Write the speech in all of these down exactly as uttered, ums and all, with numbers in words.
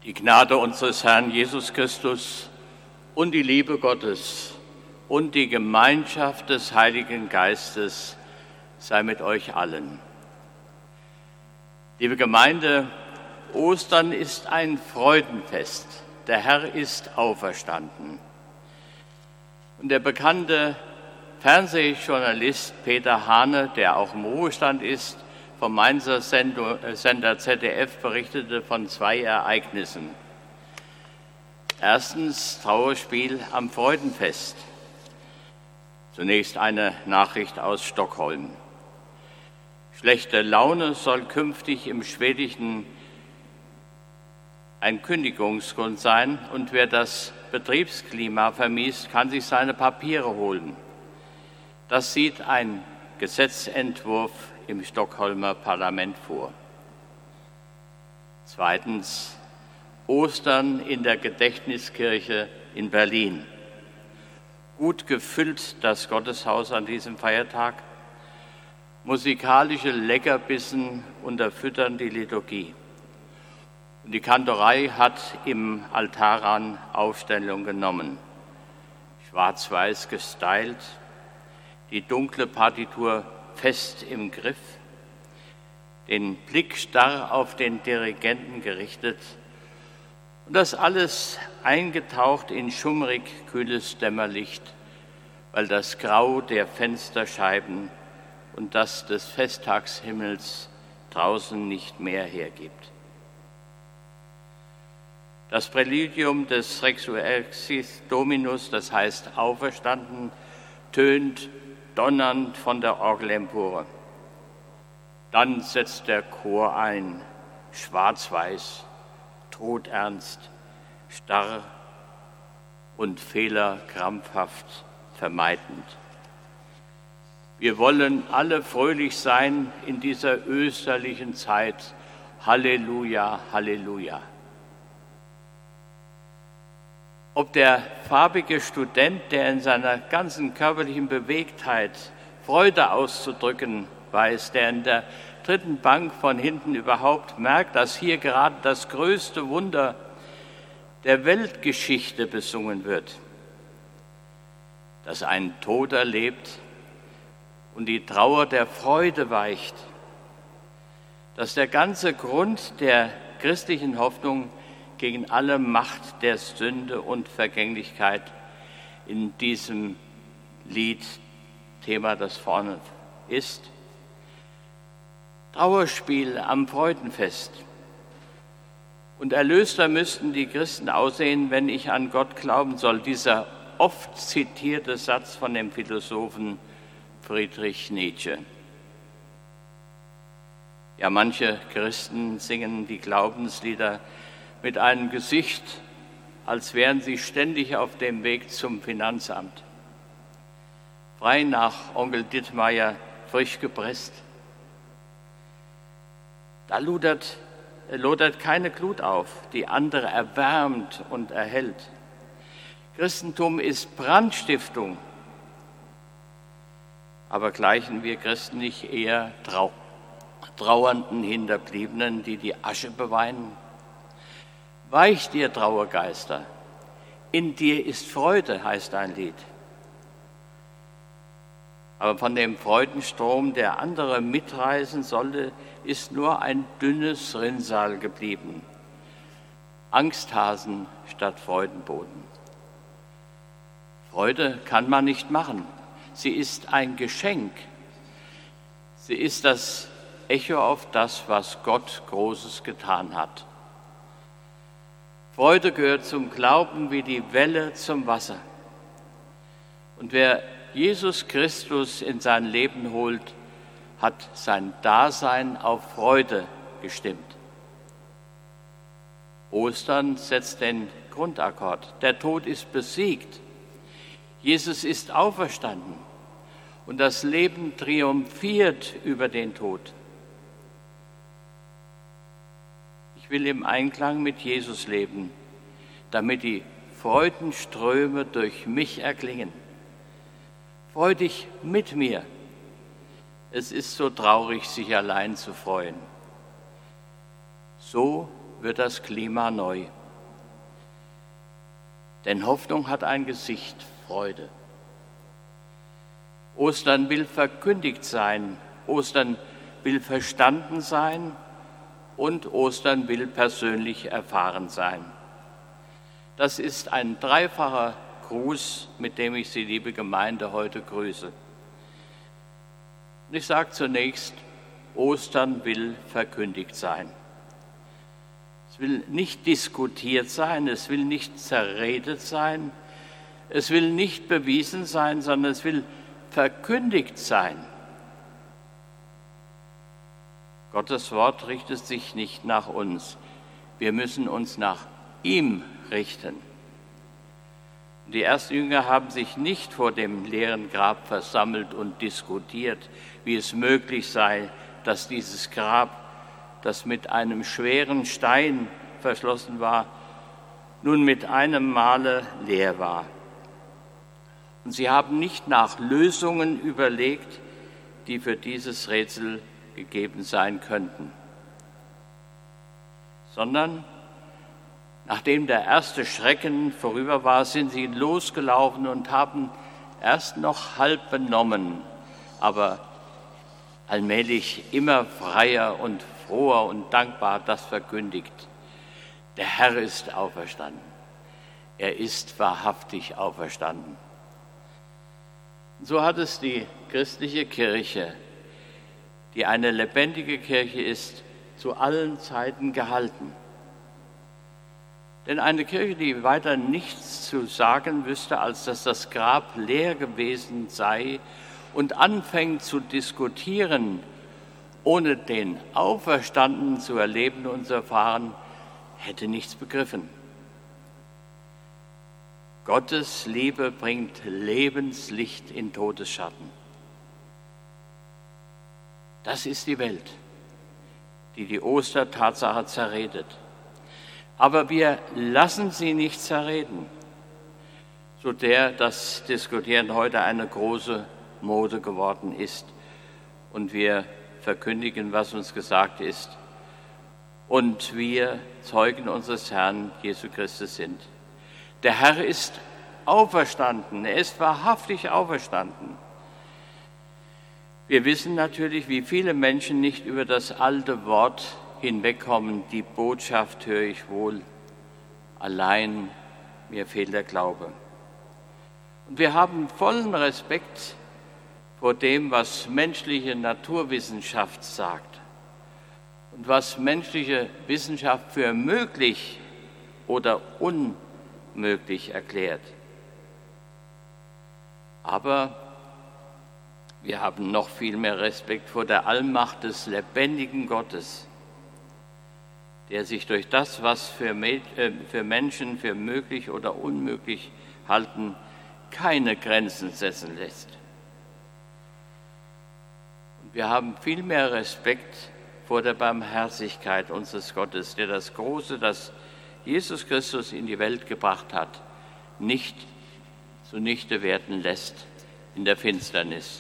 Die Gnade unseres Herrn Jesus Christus und die Liebe Gottes und die Gemeinschaft des Heiligen Geistes sei mit euch allen. Liebe Gemeinde, Ostern ist ein Freudenfest. Der Herr ist auferstanden. Und der bekannte Fernsehjournalist Peter Hane, der auch im Ruhestand ist, vom Mainzer Sender Z D F berichtete von zwei Ereignissen. Erstens Trauerspiel am Freudenfest. Zunächst eine Nachricht aus Stockholm. Schlechte Laune soll künftig im Schwedischen ein Kündigungsgrund sein und wer das Betriebsklima vermiest, kann sich seine Papiere holen. Das sieht ein Gesetzentwurf im Stockholmer Parlament vor. Zweitens Ostern in der Gedächtniskirche in Berlin. Gut gefüllt das Gotteshaus an diesem Feiertag. Musikalische Leckerbissen unterfüttern die Liturgie. Und die Kantorei hat im Altarrand Aufstellung genommen. Schwarz-weiß gestylt, die dunkle Partitur fest im Griff, den Blick starr auf den Dirigenten gerichtet und das alles eingetaucht in schummrig kühles Dämmerlicht, weil das Grau der Fensterscheiben und das des Festtagshimmels draußen nicht mehr hergibt. Das Präludium des Resurrexit Dominus, das heißt auferstanden, tönt donnernd von der Orgelempore. Dann setzt der Chor ein, schwarz-weiß, todernst, starr und Fehler krampfhaft vermeidend. Wir wollen alle fröhlich sein in dieser österlichen Zeit. Halleluja, Halleluja. Ob der farbige Student, der in seiner ganzen körperlichen Bewegtheit Freude auszudrücken weiß, der in der dritten Bank von hinten überhaupt merkt, dass hier gerade das größte Wunder der Weltgeschichte besungen wird, dass ein Toter lebt und die Trauer der Freude weicht, dass der ganze Grund der christlichen Hoffnung gegen alle Macht der Sünde und Vergänglichkeit in diesem Lied, Thema, das vorne ist. Trauerspiel am Freudenfest. Und erlöster müssten die Christen aussehen, wenn ich an Gott glauben soll. Dieser oft zitierte Satz von dem Philosophen Friedrich Nietzsche. Ja, manche Christen singen die Glaubenslieder mit einem Gesicht, als wären sie ständig auf dem Weg zum Finanzamt. Frei nach Onkel Dittmeier, frisch gepresst. Da lodert, lodert keine Glut auf, die andere erwärmt und erhält. Christentum ist Brandstiftung. Aber gleichen wir Christen nicht eher trau trauernden Hinterbliebenen, die die Asche beweinen? Weicht ihr Trauergeister, in dir ist Freude, heißt ein Lied. Aber von dem Freudenstrom, der andere mitreißen sollte, ist nur ein dünnes Rinnsal geblieben. Angsthasen statt Freudenboten. Freude kann man nicht machen. Sie ist ein Geschenk. Sie ist das Echo auf das, was Gott Großes getan hat. Freude gehört zum Glauben wie die Welle zum Wasser. Und wer Jesus Christus in sein Leben holt, hat sein Dasein auf Freude gestimmt. Ostern setzt den Grundakkord. Der Tod ist besiegt. Jesus ist auferstanden. Und das Leben triumphiert über den Tod. Ich will im Einklang mit Jesus leben, damit die Freudenströme durch mich erklingen. Freu dich mit mir. Es ist so traurig, sich allein zu freuen. So wird das Klima neu. Denn Hoffnung hat ein Gesicht, Freude. Ostern will verkündigt sein, Ostern will verstanden sein und Ostern will persönlich erfahren sein. Das ist ein dreifacher Gruß, mit dem ich Sie, liebe Gemeinde, heute grüße. Und ich sage zunächst, Ostern will verkündigt sein. Es will nicht diskutiert sein, es will nicht zerredet sein, es will nicht bewiesen sein, sondern es will verkündigt sein. Gottes Wort richtet sich nicht nach uns. Wir müssen uns nach ihm richten. Die ersten Jünger haben sich nicht vor dem leeren Grab versammelt und diskutiert, wie es möglich sei, dass dieses Grab, das mit einem schweren Stein verschlossen war, nun mit einem Male leer war. Und sie haben nicht nach Lösungen überlegt, die für dieses Rätsel gegeben sein könnten, sondern nachdem der erste Schrecken vorüber war, sind sie losgelaufen und haben erst noch halb benommen, aber allmählich immer freier und froher und dankbar das verkündigt. Der Herr ist auferstanden. Er ist wahrhaftig auferstanden. So hat es die christliche Kirche, die eine lebendige Kirche ist, zu allen Zeiten gehalten. Denn eine Kirche, die weiter nichts zu sagen wüsste, als dass das Grab leer gewesen sei und anfängt zu diskutieren, ohne den Auferstandenen zu erleben und zu erfahren, hätte nichts begriffen. Gottes Liebe bringt Lebenslicht in Todesschatten. Das ist die Welt, die die Ostertatsache zerredet. Aber wir lassen sie nicht zerreden, so der das Diskutieren heute eine große Mode geworden ist. Und wir verkündigen, was uns gesagt ist. Und wir Zeugen unseres Herrn Jesu Christus sind. Der Herr ist auferstanden, er ist wahrhaftig auferstanden. Wir wissen natürlich, wie viele Menschen nicht über das alte Wort hinwegkommen, die Botschaft höre ich wohl, allein mir fehlt der Glaube. Und wir haben vollen Respekt vor dem, was menschliche Naturwissenschaft sagt und was menschliche Wissenschaft für möglich oder unmöglich erklärt. Aber wir haben noch viel mehr Respekt vor der Allmacht des lebendigen Gottes, der sich durch das, was für, für Menschen für möglich oder unmöglich halten, keine Grenzen setzen lässt. Und wir haben viel mehr Respekt vor der Barmherzigkeit unseres Gottes, der das Große, das Jesus Christus in die Welt gebracht hat, nicht zunichte werden lässt in der Finsternis.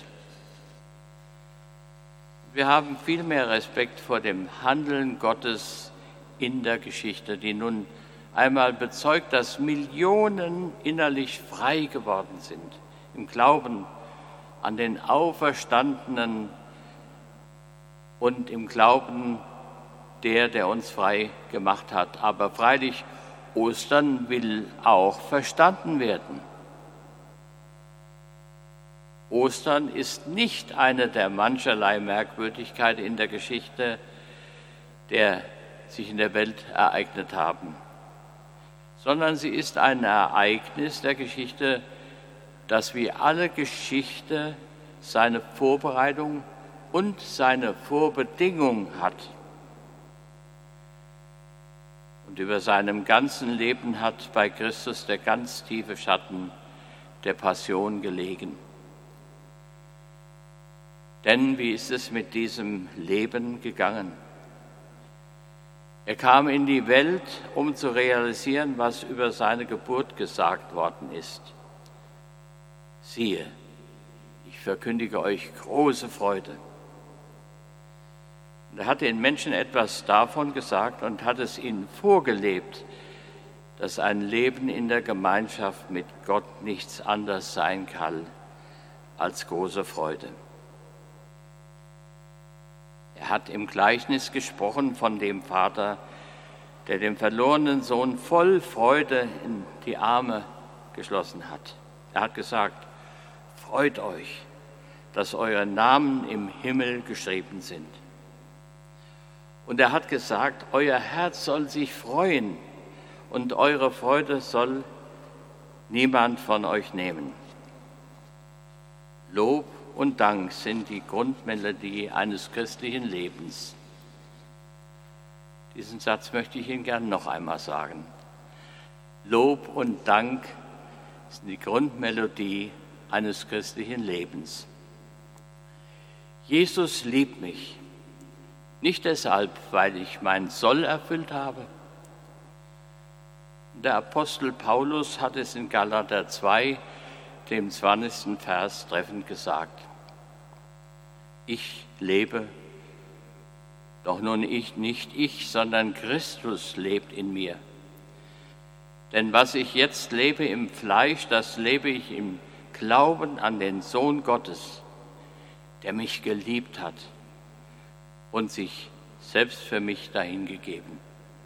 Wir haben viel mehr Respekt vor dem Handeln Gottes in der Geschichte, die nun einmal bezeugt, dass Millionen innerlich frei geworden sind im Glauben an den Auferstandenen und im Glauben der, der uns frei gemacht hat. Aber freilich, Ostern will auch verstanden werden. Ostern ist nicht eine der mancherlei Merkwürdigkeiten in der Geschichte, der sich in der Welt ereignet haben, sondern sie ist ein Ereignis der Geschichte, das wie alle Geschichte seine Vorbereitung und seine Vorbedingung hat. Und über seinem ganzen Leben hat bei Christus der ganz tiefe Schatten der Passion gelegen. Denn wie ist es mit diesem Leben gegangen? Er kam in die Welt, um zu realisieren, was über seine Geburt gesagt worden ist. Siehe, ich verkündige euch große Freude. Er hat den Menschen etwas davon gesagt und hat es ihnen vorgelebt, dass ein Leben in der Gemeinschaft mit Gott nichts anderes sein kann als große Freude. Er hat im Gleichnis gesprochen von dem Vater, der dem verlorenen Sohn voll Freude in die Arme geschlossen hat. Er hat gesagt, freut euch, dass eure Namen im Himmel geschrieben sind. Und er hat gesagt, euer Herz soll sich freuen und eure Freude soll niemand von euch nehmen. Lob und Dank sind die Grundmelodie eines christlichen Lebens. Diesen Satz möchte ich Ihnen gerne noch einmal sagen. Lob und Dank sind die Grundmelodie eines christlichen Lebens. Jesus liebt mich, nicht deshalb, weil ich mein Soll erfüllt habe. Der Apostel Paulus hat es in Galater zwei, dem zwanzigsten Vers treffend gesagt. Ich lebe, doch nun ich, nicht ich, sondern Christus lebt in mir. Denn was ich jetzt lebe im Fleisch, das lebe ich im Glauben an den Sohn Gottes, der mich geliebt hat und sich selbst für mich dahingegeben.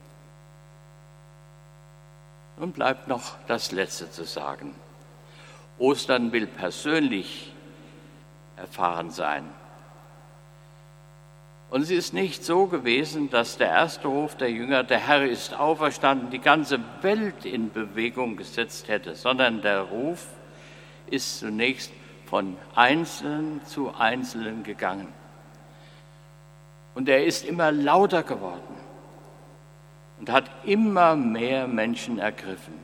Nun bleibt noch das Letzte zu sagen. Ostern will persönlich erfahren sein. Und es ist nicht so gewesen, dass der erste Ruf der Jünger, der Herr ist auferstanden, die ganze Welt in Bewegung gesetzt hätte, sondern der Ruf ist zunächst von Einzelnen zu Einzelnen gegangen. Und er ist immer lauter geworden und hat immer mehr Menschen ergriffen.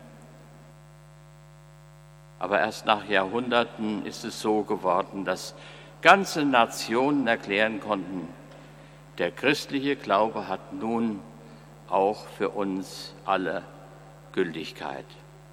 Aber erst nach Jahrhunderten ist es so geworden, dass ganze Nationen erklären konnten, der christliche Glaube hat nun auch für uns alle Gültigkeit.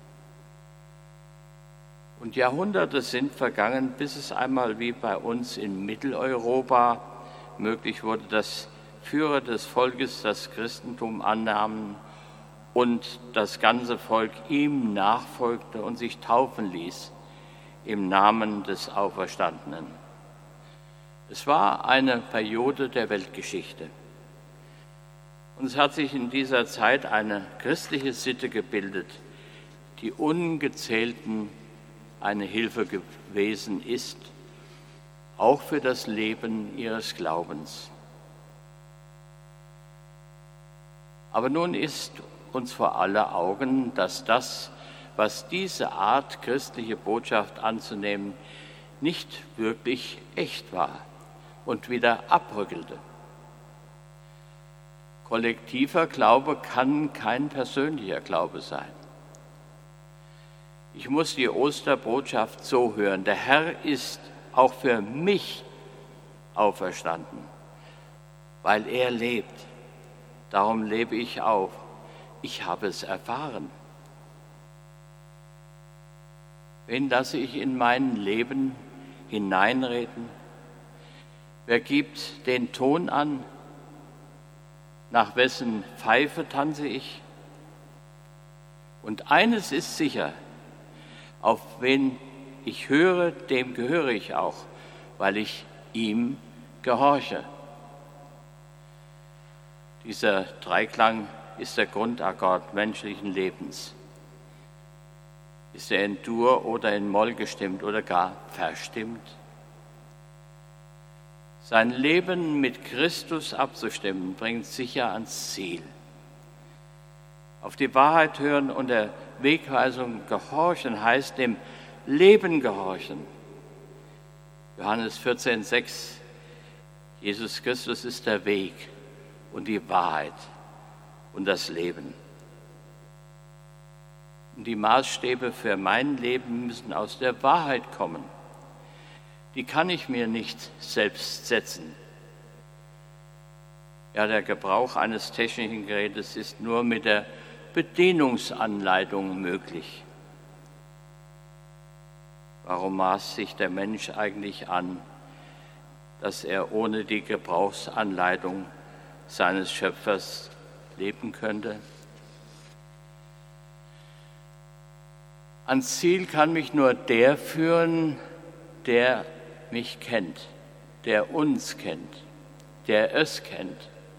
Und Jahrhunderte sind vergangen, bis es einmal wie bei uns in Mitteleuropa möglich wurde, dass Führer des Volkes das Christentum annahmen und das ganze Volk ihm nachfolgte und sich taufen ließ im Namen des Auferstandenen. Es war eine Periode der Weltgeschichte. Und es hat sich in dieser Zeit eine christliche Sitte gebildet, die ungezählten eine Hilfe gewesen ist, auch für das Leben ihres Glaubens. Aber nun ist uns vor aller Augen, dass das, was diese Art christliche Botschaft anzunehmen, nicht wirklich echt war und wieder abrückelte. Kollektiver Glaube kann kein persönlicher Glaube sein. Ich muss die Osterbotschaft so hören: Der Herr ist auch für mich auferstanden, weil er lebt. Darum lebe ich auch. Ich habe es erfahren. Wen lasse ich in mein Leben hineinreden? Wer gibt den Ton an? Nach wessen Pfeife tanze ich? Und eines ist sicher: Auf wen ich höre, dem gehöre ich auch, weil ich ihm gehorche. Dieser Dreiklang ist der Grundakkord menschlichen Lebens. Ist er in Dur oder in Moll gestimmt oder gar verstimmt? Sein Leben mit Christus abzustimmen, bringt sicher ans Ziel. Auf die Wahrheit hören und der Wegweisung gehorchen heißt dem Leben gehorchen. Johannes vierzehn, sechs. Jesus Christus ist der Weg und die Wahrheit und das Leben. Und die Maßstäbe für mein Leben müssen aus der Wahrheit kommen. Die kann ich mir nicht selbst setzen. Ja, der Gebrauch eines technischen Gerätes ist nur mit der Bedienungsanleitung möglich. Warum maßt sich der Mensch eigentlich an, dass er ohne die Gebrauchsanleitung seines Schöpfers leben könnte? Ans Ziel kann mich nur der führen, der mich kennt, der uns kennt, der es kennt.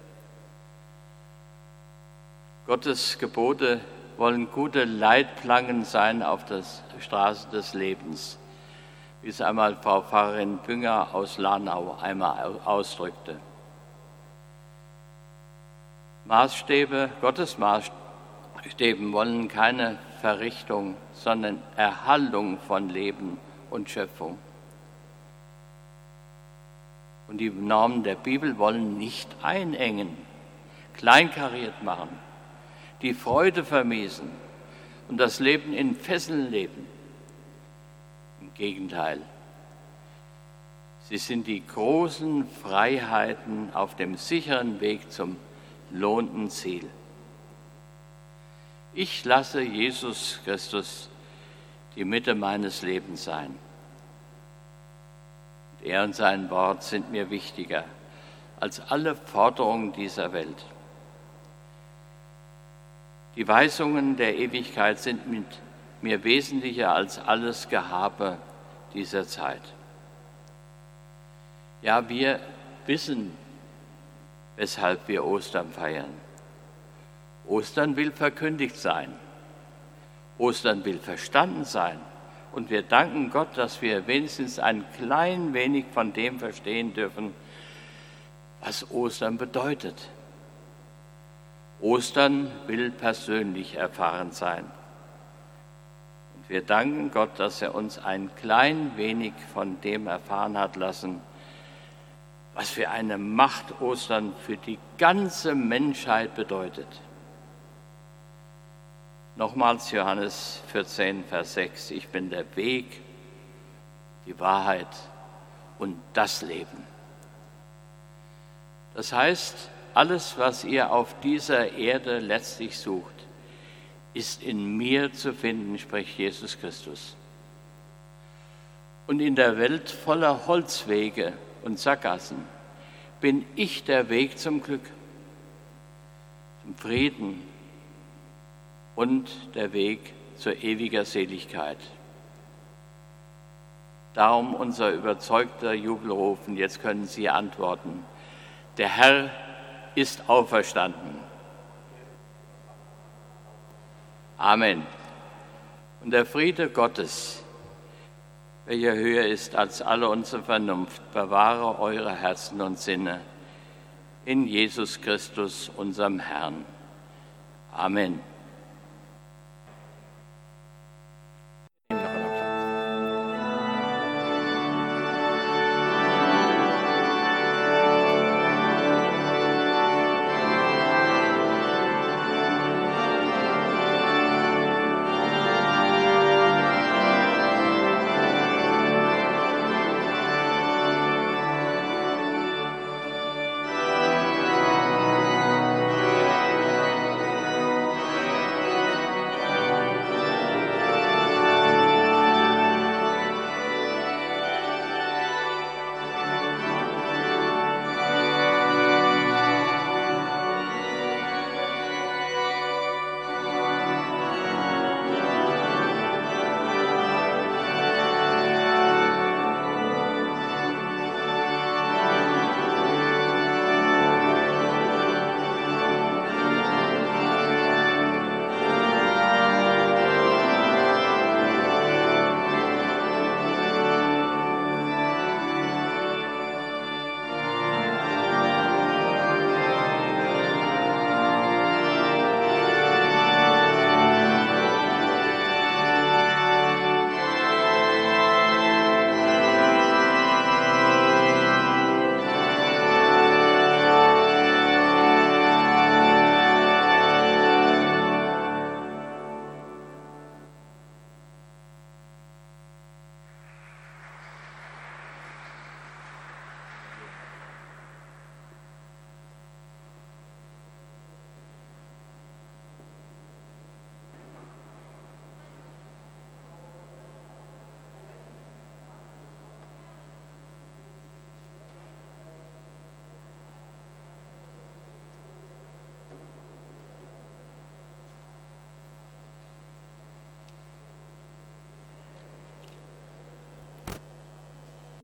Gottes Gebote wollen gute Leitplanken sein auf der Straße des Lebens, wie es einmal Frau Pfarrerin Bünger aus Lahnau einmal ausdrückte. Maßstäbe, Gottes Maßstäbe wollen keine Verrichtung, sondern Erhaltung von Leben und Schöpfung. Und die Normen der Bibel wollen nicht einengen, kleinkariert machen, die Freude vermiesen und das Leben in Fesseln leben. Im Gegenteil, sie sind die großen Freiheiten auf dem sicheren Weg zum lohnenden Ziel. Ich lasse Jesus Christus die Mitte meines Lebens sein. Und er und sein Wort sind mir wichtiger als alle Forderungen dieser Welt. Die Weisungen der Ewigkeit sind mit mir wesentlicher als alles Gehabe dieser Zeit. Ja, wir wissen, weshalb wir Ostern feiern. Ostern will verkündigt sein. Ostern will verstanden sein. Und wir danken Gott, dass wir wenigstens ein klein wenig von dem verstehen dürfen, was Ostern bedeutet. Ostern will persönlich erfahren sein. Und wir danken Gott, dass er uns ein klein wenig von dem erfahren hat lassen, was für eine Macht Ostern für die ganze Menschheit bedeutet. Nochmals Johannes vierzehn, Vers sechs, ich bin der Weg, die Wahrheit und das Leben. Das heißt, alles, was ihr auf dieser Erde letztlich sucht, ist in mir zu finden, spricht Jesus Christus. Und in der Welt voller Holzwege und Sackgassen bin ich der Weg zum Glück, zum Frieden und der Weg zur ewiger Seligkeit. Darum unser überzeugter Jubelruf, und jetzt können Sie antworten: Der Herr ist auferstanden. Amen. Und der Friede Gottes, welcher höher ist als alle unsere Vernunft, bewahre eure Herzen und Sinne in Jesus Christus, unserem Herrn. Amen.